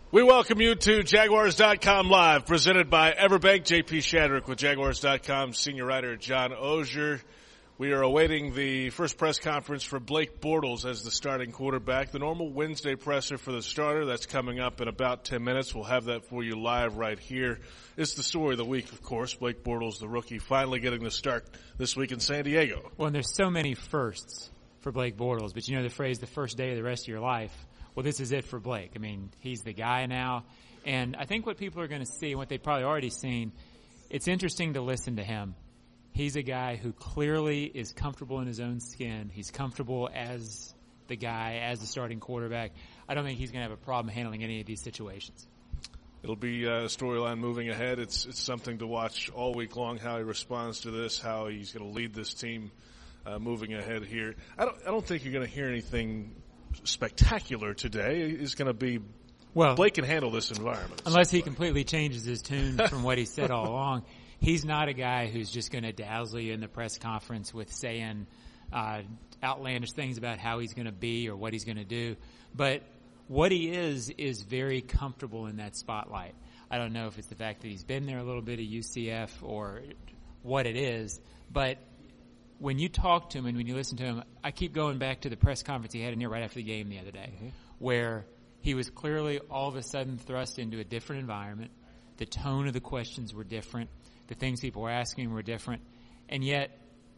We welcome you to Jaguars.com Live, presented by Everbank. JP Shadrick with Jaguars.com senior writer John Oehser. We are awaiting the first press conference for Blake Bortles as the starting quarterback. The normal Wednesday presser for the starter, that's coming up in about 10 minutes. We'll have that for you live right here. It's the story of the week, of course. Blake Bortles, the rookie, finally getting the start this week in San Diego. Well, and there's so many firsts for Blake Bortles, but you know the phrase, the first day of the rest of your life. Well, this is it for Blake. I mean, he's the guy now. And I think what people are going to see, and what they've probably already seen, it's interesting to listen to him. He's a guy who clearly is comfortable in his own skin. He's comfortable as the guy, as the starting quarterback. I don't think he's going to have a problem handling any of these situations. It'll be a storyline moving ahead. It's something to watch all week long, how he responds to this, how he's going to lead this team moving ahead here. I don't think you're going to hear anything spectacular today. Is going to be Blake can handle this environment. Unless he completely changes his tune from what he said all along. He's not a guy who's just going to dazzle you in the press conference with saying outlandish things about how he's going to be or what he's going to do. But what he is very comfortable in that spotlight. I don't know if it's the fact that he's been there a little bit at UCF or what it is, but when you talk to him and when you listen to him, I keep going back to the press conference he had in here right after the game the other day, where he was clearly all of a sudden thrust into a different environment. The tone of the questions were different. The things people were asking were different. And yet,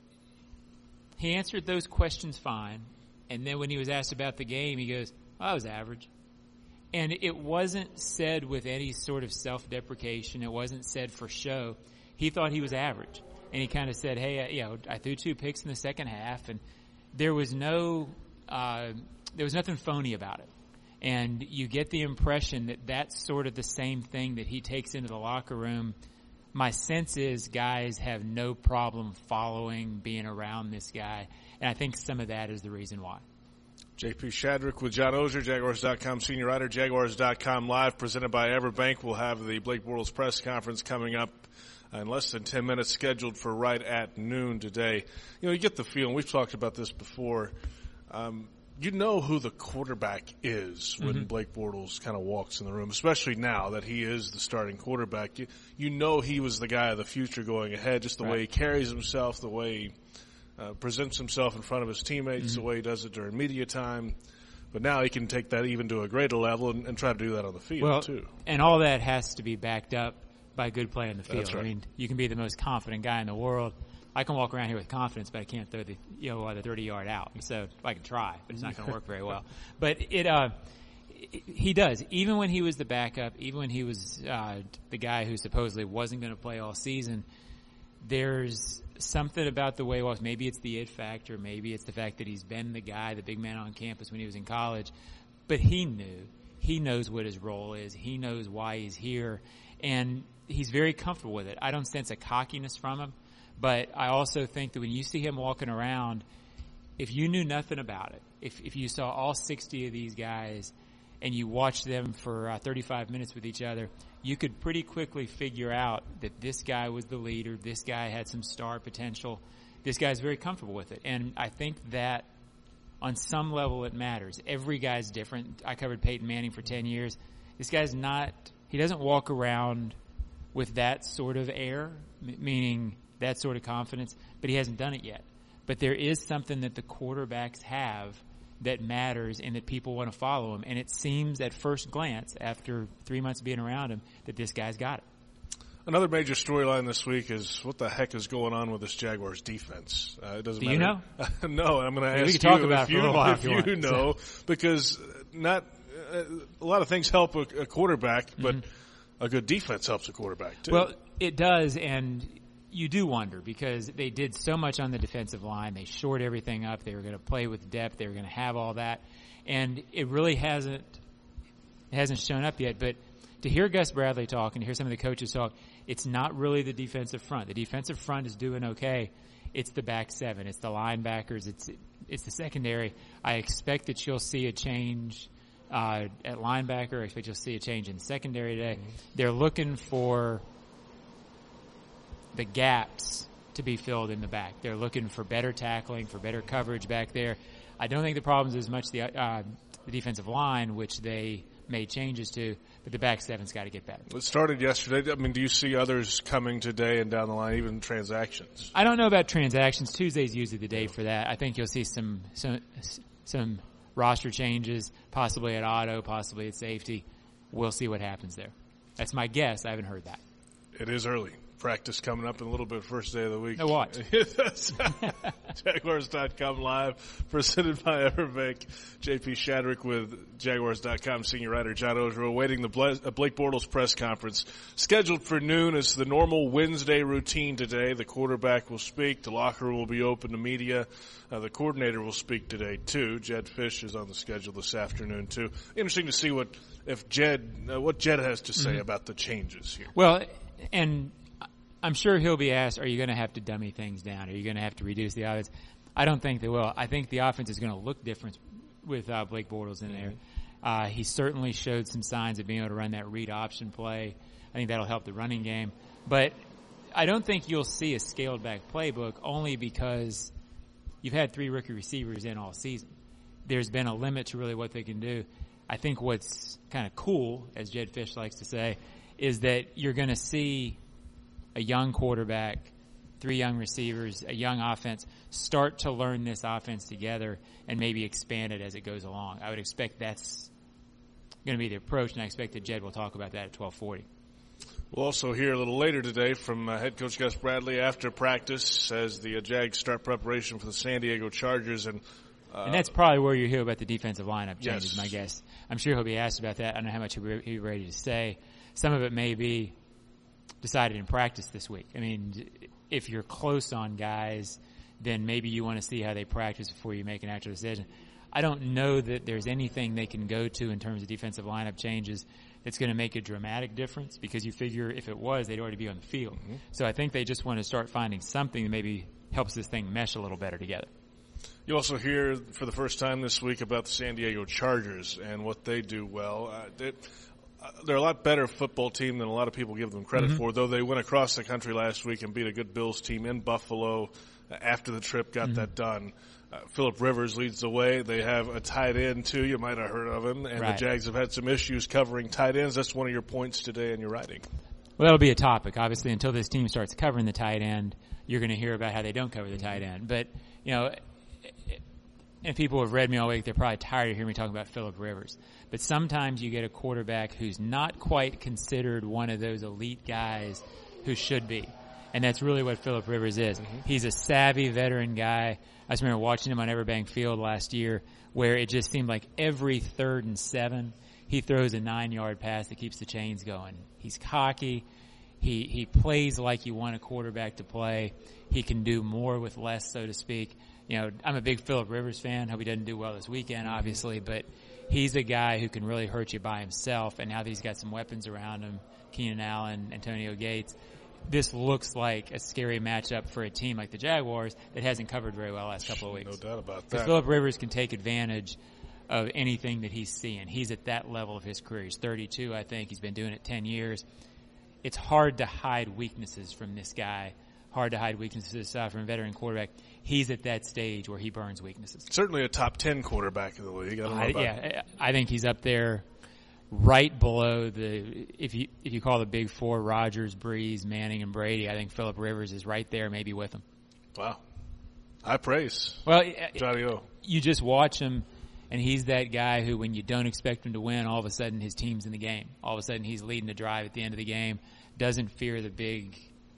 he answered those questions fine. And then when he was asked about the game, he goes, I was average. And it wasn't said with any sort of self-deprecation. It wasn't said for show. He thought he was average. And he kind of said, hey, I threw 2 picks in the second half, and there was nothing phony about it. And you get the impression that that's sort of the same thing that he takes into the locker room. My sense is guys have no problem following, being around this guy, and I think some of that is the reason why. JP Shadrick with John Oehser, Jaguars.com senior writer, Jaguars.com Live, presented by Everbank. We'll have the Blake Bortles press conference coming up in less than 10 minutes, scheduled for right at noon today. You know, you get the feeling, we've talked about this before, you know who the quarterback is when Blake Bortles kind of walks in the room, especially now that he is the starting quarterback. You know he was the guy of the future going ahead, just the way he carries himself, the way he presents himself in front of his teammates, the way he does it during media time. But now he can take that even to a greater level and try to do that on the field, too. And all that has to be backed up by good play in the field. That's right. I mean, you can be the most confident guy in the world. I can walk around here with confidence, but I can't throw the 30-yard out. So I can try, but it's not going to work very well. But he does. Even when he was the backup, even when he was the guy who supposedly wasn't going to play all season, there's something about the way he walks. Maybe it's the it factor. Maybe it's the fact that he's been the guy, the big man on campus when he was in college. But he knew. He knows what his role is. He knows why he's here. And he's very comfortable with it. I don't sense a cockiness from him. But I also think that when you see him walking around, if you knew nothing about it, if you saw all 60 of these guys and you watched them for 35 minutes with each other, you could pretty quickly figure out that this guy was the leader, this guy had some star potential, this guy's very comfortable with it. And I think that on some level it matters. Every guy's different. I covered Peyton Manning for 10 years. This guy's he doesn't walk around with that sort of air, meaning that sort of confidence, but he hasn't done it yet. But there is something that the quarterbacks have that matters and that people want to follow him. And it seems at first glance, after 3 months being around him, that this guy's got it. Another major storyline this week is what the heck is going on with this Jaguars defense. It doesn't matter. Do you know? No, I'm going to ask we can talk about if you know, because not a lot of things help a quarterback, but a good defense helps a quarterback too. Well, it does, and you do wonder because they did so much on the defensive line. They shored everything up. They were going to play with depth. They were going to have all that, and it really hasn't shown up yet. But to hear Gus Bradley talk and to hear some of the coaches talk, it's not really the defensive front. The defensive front is doing okay. It's the back seven. It's the linebackers. It's the secondary. I expect that you'll see a change at linebacker. I expect you'll see a change in secondary today. They're looking for the gaps to be filled in the back. They're looking for better tackling, for better coverage back there. I don't think the problem is as much the defensive line, which they made changes to, but the back seven's got to get better. It started yesterday. I mean, do you see others coming today and down the line, even transactions? I don't know about transactions. Tuesday's usually the day for that. I think you'll see some roster changes, possibly at auto, possibly at safety. We'll see what happens there. That's my guess. I haven't heard that. It is early. Practice coming up in a little bit, first day of the week. No, what? Jaguars.com live, presented by Everbank. JP Shadrick with Jaguars.com senior writer John Oehser awaiting the Blake Bortles press conference. Scheduled for noon. It's the normal Wednesday routine today. The quarterback will speak. The locker room will be open to media. The coordinator will speak today, too. Jedd Fisch is on the schedule this afternoon, too. Interesting to see what Jedd has to say about the changes here. Well, and I'm sure he'll be asked, are you going to have to dummy things down? Are you going to have to reduce the offense? I don't think they will. I think the offense is going to look different with Blake Bortles in there. He certainly showed some signs of being able to run that read option play. I think that'll help the running game. But I don't think you'll see a scaled-back playbook only because you've had 3 rookie receivers in all season. There's been a limit to really what they can do. I think what's kind of cool, as Jedd Fisch likes to say, is that you're going to see a young quarterback, 3 young receivers, a young offense start to learn this offense together and maybe expand it as it goes along. I would expect that's going to be the approach, and I expect that Jedd will talk about that at 12:40. We'll also hear a little later today from head coach Gus Bradley after practice as the Jags start preparation for the San Diego Chargers. And that's probably where you hear about the defensive lineup changes, yes. My guess. I'm sure he'll be asked about that. I don't know how much he'll be ready to say. Some of it may be decided in practice this week. I mean, if you're close on guys, then maybe you want to see how they practice before you make an actual decision. I don't know that there's anything they can go to in terms of defensive lineup changes that's going to make a dramatic difference, because you figure if it was, they'd already be on the field. Mm-hmm. So I think they just want to start finding something that maybe helps this thing mesh a little better together. You also hear for the first time this week about the San Diego Chargers and what they do well. They're a lot better football team than a lot of people give them credit for, though they went across the country last week and beat a good Bills team in Buffalo after the trip, got that done. Phillip Rivers leads the way. They have a tight end, too. You might have heard of him. And right. The Jags have had some issues covering tight ends. That's one of your points today in your writing. Well, that'll be a topic. Obviously, until this team starts covering the tight end, you're going to hear about how they don't cover the tight end. But, you know, and people who have read me all week, they're probably tired of hearing me talk about Phillip Rivers. But sometimes you get a quarterback who's not quite considered one of those elite guys who should be. And that's really what Phillip Rivers is. Mm-hmm. He's a savvy veteran guy. I just remember watching him on Everbank Field last year, where it just seemed like every 3rd and 7, he throws a 9-yard pass that keeps the chains going. He's cocky. He plays like you want a quarterback to play. He can do more with less, so to speak. You know, I'm a big Phillip Rivers fan. Hope he doesn't do well this weekend, obviously, but he's a guy who can really hurt you by himself, and now that he's got some weapons around him, Keenan Allen, Antonio Gates, this looks like a scary matchup for a team like the Jaguars that hasn't covered very well the last couple of weeks. No doubt about that. Because Phillip Rivers can take advantage of anything that he's seeing. He's at that level of his career. He's 32, I think. He's been doing it 10 years. It's hard to hide weaknesses from this guy. Hard to hide weaknesses from a veteran quarterback. He's at that stage where he burns weaknesses. Certainly a top 10 quarterback in the league. I don't know about I think he's up there right below if you call the big four, Rodgers, Breeze, Manning, and Brady. I think Phillip Rivers is right there, maybe with him. Wow. High praise. Well, Johnny O. You just watch him, and he's that guy who, when you don't expect him to win, all of a sudden his team's in the game. All of a sudden he's leading the drive at the end of the game, doesn't fear the big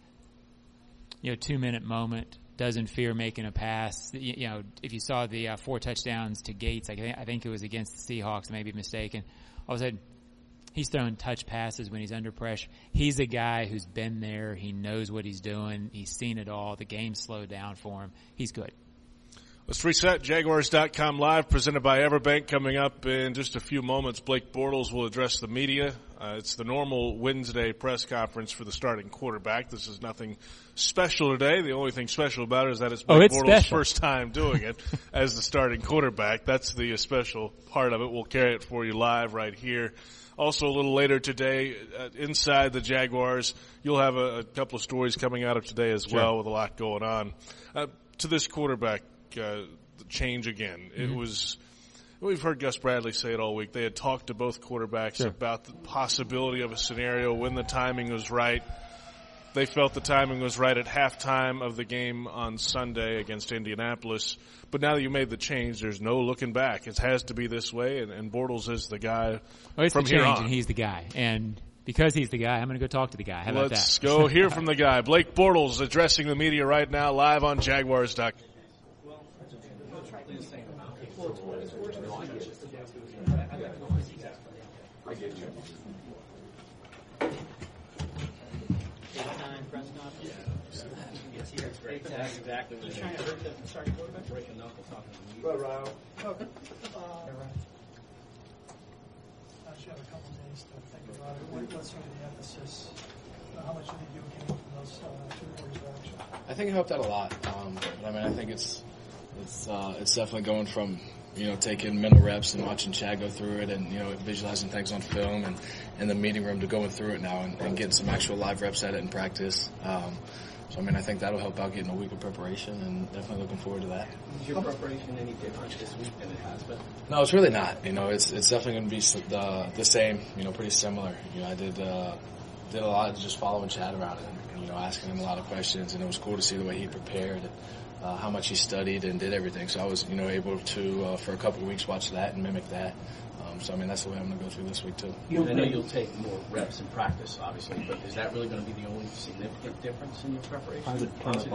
2-minute moment, doesn't fear making a pass. If you saw the 4 touchdowns to Gates, I think it was against the Seahawks, I may be mistaken. All of a sudden, he's throwing touch passes when he's under pressure. He's a guy who's been there. He knows what he's doing. He's seen it all. The game slowed down for him. He's good. Let's reset. Jaguars.com live, presented by Everbank. Coming up in just a few moments, Blake Bortles will address the media. It's the normal Wednesday press conference for the starting quarterback. This is nothing special today. The only thing special about it is that it's Blake Bortles' first time doing it as the starting quarterback. That's the special part of it. We'll carry it for you live right here. Also, a little later today, inside the Jaguars, you'll have a couple of stories coming out of today as well, with a lot going on. To this quarterback change again, it was We've heard Gus Bradley say it all week. They had talked to both quarterbacks about the possibility of a scenario when the timing was right. They felt the timing was right at halftime of the game on Sunday against Indianapolis. But now that you made the change, there's no looking back. It has to be this way, and Bortles is the guy from here on. And he's the guy. And because he's the guy, I'm going to go talk to the guy. How about that? Let's go hear from the guy. Blake Bortles addressing the media right now, live on Jaguars.com. Exactly. Just trying to hurt the starting quarterback. Break a knuckle talking to you. Well, Ryle. Okay. I should have a couple days to think about it. What's sort of the emphasis? How much did you gain from those 2 quarters of action? I think it helped out a lot. But I mean, I think it's definitely going from, taking mental reps and watching Chad go through it and, visualizing things on film and in the meeting room to going through it now and getting some actual live reps at it in practice. So, I mean, I think that'll help out getting a week of preparation and definitely looking forward to that. Is your preparation any different this week than it has been? No, it's really not. It's definitely going to be the same, pretty similar. I did a lot of just following Chad around it and, asking him a lot of questions, and it was cool to see the way he prepared and how much he studied and did everything. So I was, able to, for a couple of weeks, watch that and mimic that. So, I mean, that's the way I'm going to go through this week, too. I know you'll take more reps in practice, obviously, but is that really going to be the only significant difference in your preparation?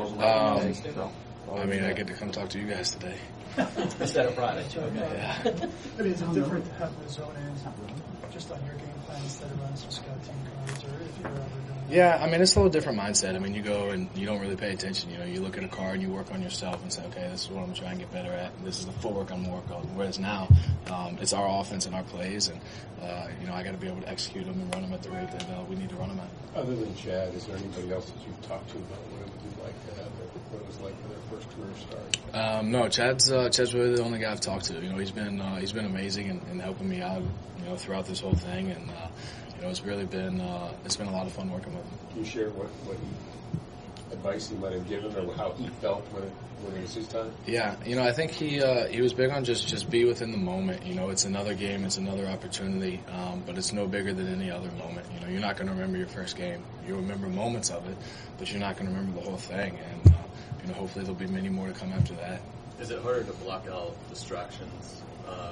I mean, I get to come talk to you guys today. Instead of Friday. Okay. Yeah. I mean, is it different to have the zone in just on your game plan instead of running some scout team cards, or if you're ever doing that? Yeah, I mean, it's a little different mindset. I mean, you go and you don't really pay attention. You look at a car and you work on yourself and say, okay, this is what I'm trying to get better at. This is the footwork I'm working on. Whereas now, it's our offense and our plays, and I got to be able to execute them and run them at the rate that we need to run them at. Other than Chad, is there anybody else that you've talked to about what it would be like to have what it was like for their first career start? No, Chad's really the only guy I've talked to. He's been amazing in helping me out, throughout this whole thing, and it's really been it's been a lot of fun working with him. Can you share what advice he might have given, or how he felt when it was his time? Yeah, I think he was big on just be within the moment. It's another game, it's another opportunity, but it's no bigger than any other moment. You're not going to remember your first game. You'll remember moments of it, but you're not going to remember the whole thing. And hopefully there'll be many more to come after that. Is it harder to block out distractions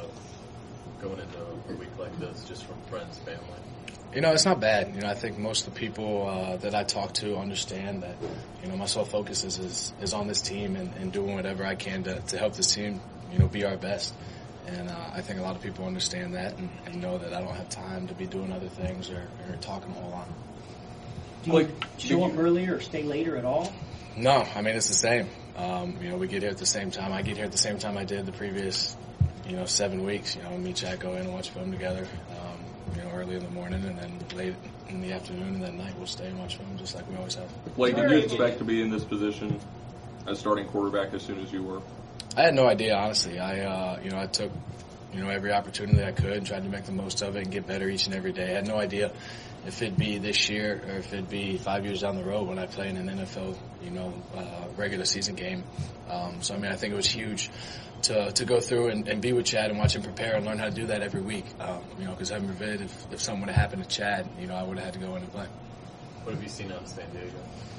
going into a week like this, just from friends, family? It's not bad. I think most of the people that I talk to understand that, my sole focus is on this team and doing whatever I can to help this team, be our best. And I think a lot of people understand that and know that I don't have time to be doing other things or talking a whole lot. Do you show up earlier or stay later at all? No, I mean, it's the same. We get here at the same time. I get here at the same time I did the previous, 7 weeks. Me and Chad go in and watch film together. Early in the morning and then late in the afternoon and then night we'll stay and watch film just like we always have. Blake, did you expect to be in this position as starting quarterback as soon as you were? I had no idea, honestly. I took, every opportunity I could and tried to make the most of it and get better each and every day. I had no idea if it'd be this year or if it'd be 5 years down the road when I play in an NFL, regular season game. So, I mean, I think it was huge to go through and be with Chad and watch him prepare and learn how to do that every week. Because heaven forbid if something would have happened to Chad, I would have had to go in and play. What have you seen out of San Diego?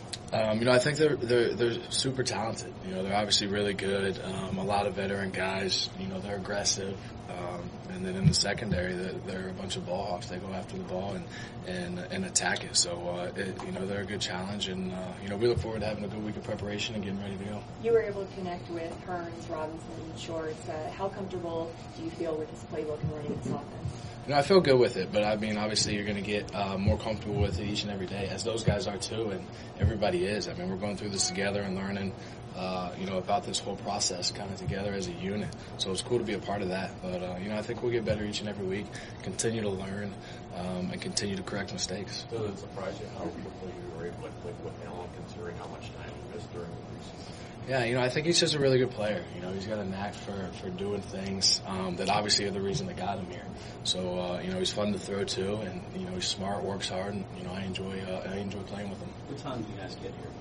I think they're super talented. They're obviously really good. A lot of veteran guys. They're aggressive. And then in the secondary, they're a bunch of ball hawks. They go after the ball and attack it. So they're a good challenge. And we look forward to having a good week of preparation and getting ready to go. You were able to connect with Hearns, Robinson, and Shorts. How comfortable do you feel with this playbook and running this offense? I feel good with it, but I mean, obviously you're going to get more comfortable with it each and every day, as those guys are too, and everybody is. I mean, we're going through this together and learning, about this whole process kind of together as a unit. So it's cool to be a part of that. But, I think we'll get better each and every week, continue to learn, and continue to correct mistakes. Does it surprise you how quickly you were able to click with Allen, considering how much time he missed during the preseason? Yeah, I think he's just a really good player. He's got a knack for doing things that obviously are the reason that got him here. So, he's fun to throw to, and, he's smart, works hard, and, I enjoy playing with him. What time do you guys get here?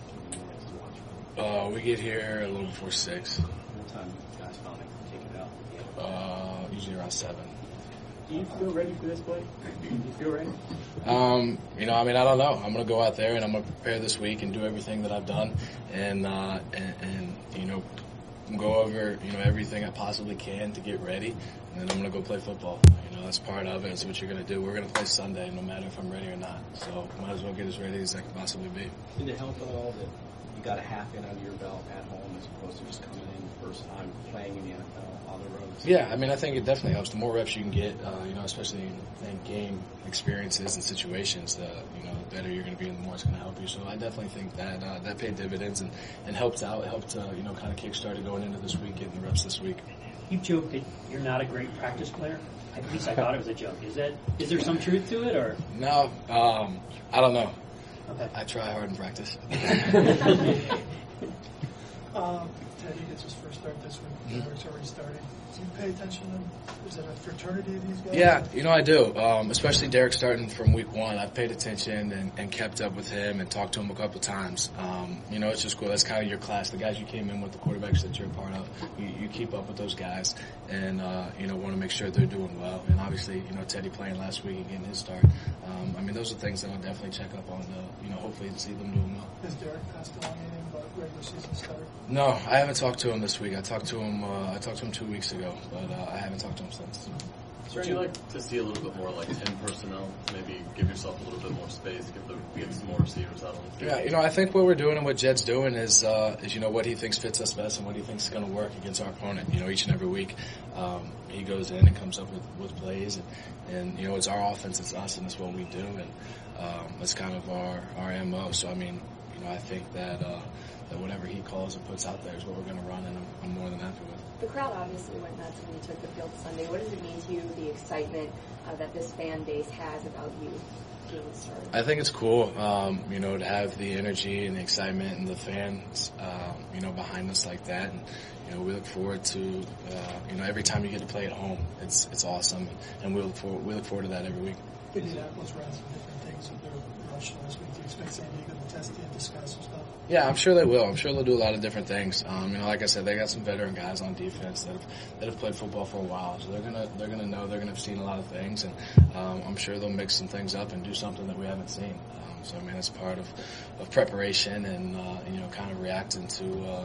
We get here a little before 6. What time do you guys finally take it out? usually around 7. Do you feel ready for this, Blake? Do you feel ready? You know, I mean, I don't know. I'm going to go out there and I'm going to prepare this week and do everything that I've done and you know, go over, you know, everything I possibly can to get ready, and then I'm going to go play football. You know, that's part of it. It's what you're going to do. We're going to play Sunday no matter if I'm ready or not. So might as well get as ready as I can possibly be. Did it help at all that you got a half in under your belt at home as opposed to just coming in first time playing in the NFL on the road? Yeah, I mean, I think it definitely helps. The more reps you can get, you know, especially in game experiences and situations, you know, the better you're going to be and the more it's going to help you. So I definitely think that that paid dividends and helped out. It helped, you know, kind of kick-started going into this week, getting the reps this week. You joked that you're not a great practice player. At least I thought it was a joke. Is there some truth to it, or? No, I don't know. Okay. I try hard in practice. Teddy gets his first start this week. Derek's already started. Do you pay attention to, is it a fraternity of these guys? Yeah, you know, I do. Especially Derek starting from week 1. I've paid attention and kept up with him and talked to him a couple times. You know, it's just cool. That's kind of your class. The guys you came in with, the quarterbacks that you're a part of, you keep up with those guys and, you know, want to make sure they're doing well. And obviously, you know, Teddy playing last week and getting his start. I mean, those are things that I'll definitely check up on, you know, hopefully to see them doing well. Has Derek passed along anything about regular season start? No, I haven't talked to him this week. I talked to him 2 weeks ago, but I haven't talked to him since. Would you like to see a little bit more like 10 personnel? Maybe give yourself a little bit more space, get some more receivers out on the field. Yeah, you know, I think what we're doing and what Jed's doing is you know, what he thinks fits us best and what he thinks is going to work against our opponent. You know, each and every week, he goes in and comes up with plays, and you know, it's our offense, it's us, and it's what we do, and that's kind of our MO. So I mean, you know, I think that whatever he calls and puts out there is what we're going to run, and I'm more than happy with. The crowd obviously went nuts when you took the field Sunday. What does it mean to you, the excitement that this fan base has about you being started? I think it's cool, you know, to have the energy and the excitement and the fans, you know, behind us like that. And, you know, we look forward to, you know, every time you get to play at home, it's awesome. And we look forward to that every week. Indianapolis ran some different things with their rush last week. Do you expect San Diego to test it and discuss some stuff? Yeah, I'm sure they will. I'm sure they'll do a lot of different things. You know, like I said, they got some veteran guys on defense that have played football for a while, so they're gonna know, they're gonna have seen a lot of things, and I'm sure they'll mix some things up and do something that we haven't seen. So I mean, it's part of preparation and you know, kind of reacting to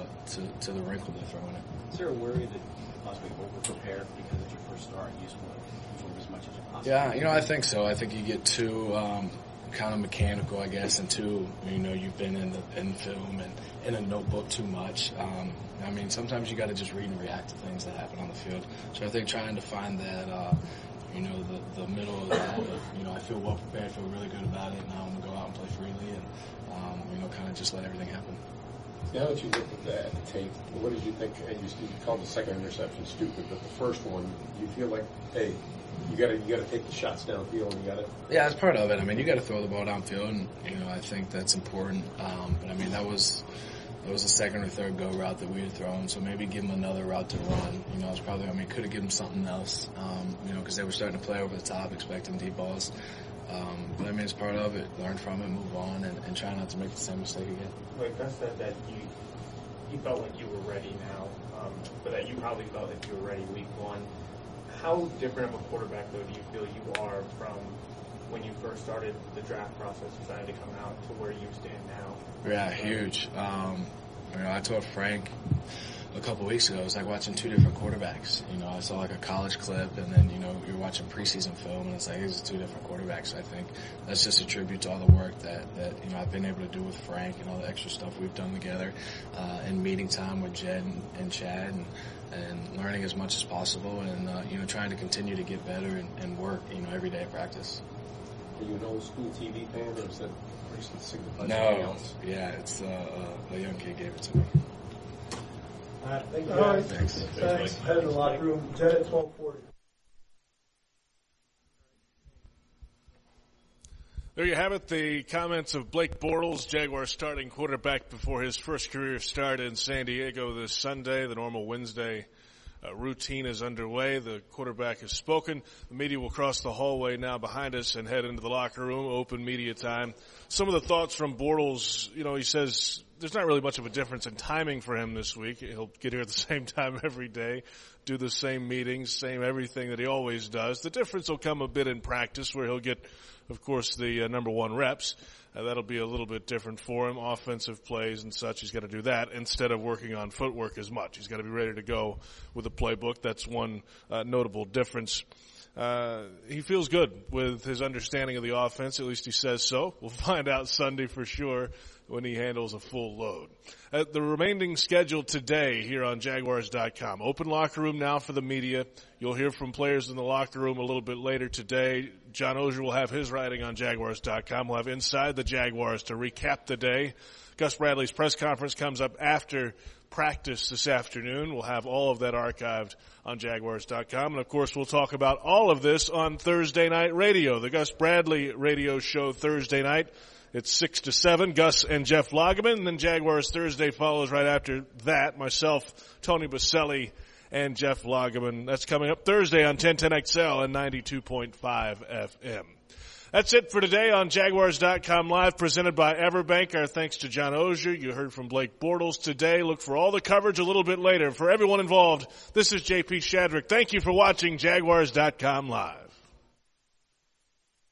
the wrinkle they're throwing in. Is there a worry that you possibly over-prepared because it's your first start and you just want to absorb as much as you possibly can? Yeah, you know, I think so. I think you get too kind of mechanical, I guess, and too, you know, you've been in film and in a notebook too much. I mean, sometimes you got to just read and react to things that happen on the field. So I think trying to find that, you know, the middle of that, you know, I feel well prepared, feel really good about it, and now I'm going to go out and play freely and, you know, kind of just let everything happen. Now that you look at that tape, what did you think? And you called the second interception stupid, but the first one, you feel like, hey, you got to take the shots downfield, and you got to. Yeah, that's part of it. I mean, you got to throw the ball downfield, and you know, I think that's important. But I mean, that was a second or third go route that we had thrown, so maybe give them another route to run. You know, it's probably, I mean, could have given them something else. You know, because they were starting to play over the top, expecting deep balls. But I mean, it's part of it. Learn from it, move on, and try not to make the same mistake again. Wait, Gus said that you felt like you were ready now, but that you probably felt like you were ready week 1. How different of a quarterback, though, do you feel you are from when you first started the draft process, decided to come out, to where you stand now? Yeah, huge. You know, I told Frank a couple weeks ago, it was like watching 2 different quarterbacks. You know, I saw like a college clip, and then, you know, you're watching preseason film, and it's like, these are 2 different quarterbacks. So I think that's just a tribute to all the work that, you know, I've been able to do with Frank and all the extra stuff we've done together, and meeting time with Jed and Chad, and learning as much as possible, and, you know, trying to continue to get better and work, you know, every day at practice. Are you an old school TV fan, or is that recent signified no, something else? Yeah, it's a young kid gave it to me. All right, thank you. All right, thanks. Head in the locker room. Jed at 12:40. There you have it, the comments of Blake Bortles, Jaguars starting quarterback before his first career start in San Diego this Sunday. The normal Wednesday routine is underway. The quarterback has spoken. The media will cross the hallway now behind us and head into the locker room. Open media time. Some of the thoughts from Bortles, you know, he says there's not really much of a difference in timing for him this week. He'll get here at the same time every day. do the same meetings, same everything that he always does. The difference will come a bit in practice where he'll get, of course, the number one reps. That'll be a little bit different for him. Offensive plays and such, he's got to do that instead of working on footwork as much. He's got to be ready to go with the playbook. That's one notable difference. He feels good with his understanding of the offense. At least he says so. We'll find out Sunday for sure when he handles a full load. The remaining schedule today here on Jaguars.com. Open locker room now for the media. You'll hear from players in the locker room a little bit later today. John Oehser will have his writing on Jaguars.com. We'll have Inside the Jaguars to recap the day. Gus Bradley's press conference comes up after practice this afternoon. We'll have all of that archived on Jaguars.com. And, of course, we'll talk about all of this on Thursday Night Radio, the Gus Bradley radio show Thursday night. It's 6 to 7, Gus and Jeff Lageman. And then Jaguars Thursday follows right after that. Myself, Tony Baselli, and Jeff Lageman. That's coming up Thursday on 1010XL and 92.5 FM. That's it for today on Jaguars.com Live, presented by Everbank. Our thanks to John Oehser. You heard from Blake Bortles today. Look for all the coverage a little bit later. For everyone involved, this is J.P. Shadrick. Thank you for watching Jaguars.com Live.